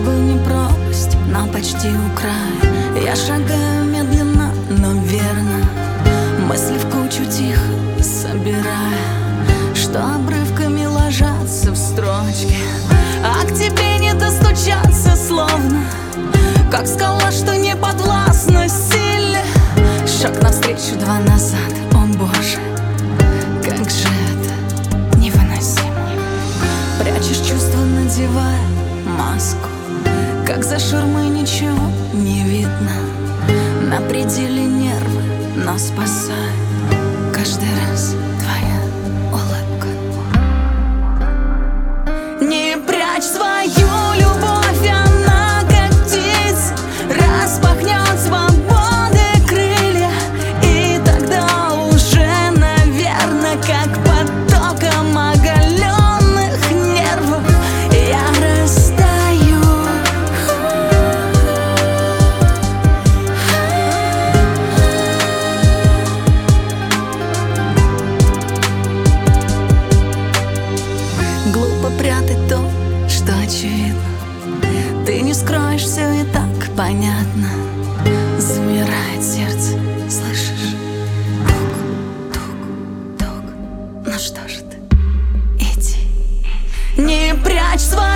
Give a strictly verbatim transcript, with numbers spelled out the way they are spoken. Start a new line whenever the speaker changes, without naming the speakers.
бы не пропасть, но почти у края. Я шагаю медленно, но верно, мысли в кучу тихо собирая, что обрывками ложатся в строчки, а к тебе не достучаться, словно как скала, что не подвластна силе. Шаг навстречу, два назад, о боже, как же это невыносимо. Прячешь чувства, надевая маску, как за ширмой ничего не видно. На пределе нервы, но спасает каждый раз твоя улыбка. Не прячь свою любовь, она как птица распахнет свободы крылья, и тогда уже, наверно, как потоком оголенных нервов я растаю. Глупо прятать то, что очевидно, ты не скроешь, все и так понятно. Замирает сердце, слышишь? Тук, тук, тук. Ну что же ты, иди. Не прячь свою